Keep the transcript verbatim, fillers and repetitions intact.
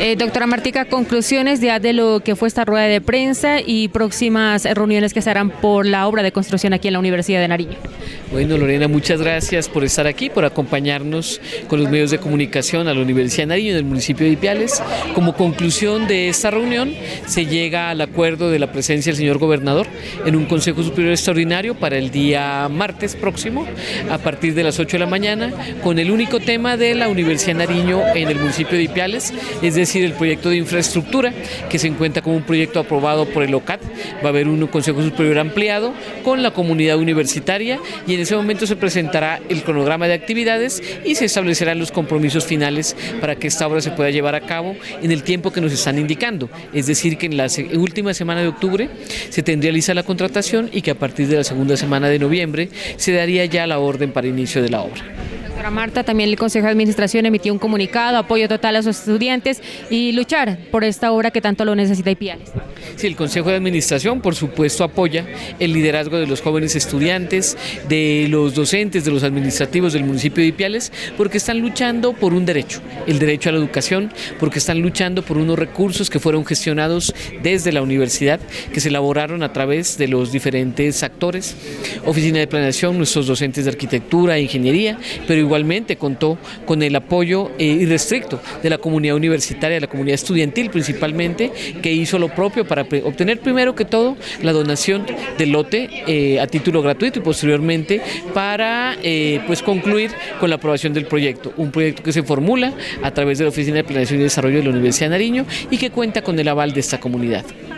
Eh, doctora Martica, conclusiones ya de lo que fue esta rueda de prensa y próximas reuniones que se harán por la obra de construcción aquí en la Universidad de Nariño. Bueno, Lorena, muchas gracias por estar aquí, por acompañarnos con los medios de comunicación a la Universidad de Nariño, del municipio de Ipiales. Como conclusión de esta reunión, se llega al acuerdo de la presencia del señor gobernador en un Consejo Superior Extraordinario para el día martes próximo, a partir de las ocho de la mañana, con el único tema de la Universidad de Nariño en el municipio de Ipiales, es decir, el proyecto de infraestructura, que se encuentra como un proyecto aprobado por el O C A T. Va a haber un Consejo Superior ampliado con la comunidad universitaria y en ese momento se presentará el cronograma de actividades y se establecerán los compromisos finales para que esta obra se pueda llevar a cabo en el tiempo que nos están indicando, es decir, que en la última semana de octubre se tendría lista la contratación y que a partir de la segunda semana de noviembre se daría ya la orden para inicio de la obra. Doctora Marta, también el Consejo de Administración emitió un comunicado, apoyo total a sus estudiantes y luchar por esta obra que tanto lo necesita Ipiales. Sí, el Consejo de Administración, por supuesto, apoya el liderazgo de los jóvenes estudiantes, de los docentes, de los administrativos del municipio de Ipiales, porque están luchando por un derecho, el derecho a la educación, porque están luchando por unos recursos que fueron gestionados desde la universidad, que se elaboraron a través de los diferentes actores, Oficina de Planeación, nuestros docentes de arquitectura e ingeniería, pero igualmente contó con el apoyo eh, irrestricto de la comunidad universitaria, de la comunidad estudiantil principalmente, que hizo lo propio para obtener primero que todo la donación del lote eh, a título gratuito y posteriormente para eh, pues concluir con la aprobación del proyecto, un proyecto que se formula a través de la Oficina de Planeación y Desarrollo de la Universidad de Nariño y que cuenta con el aval de esta comunidad.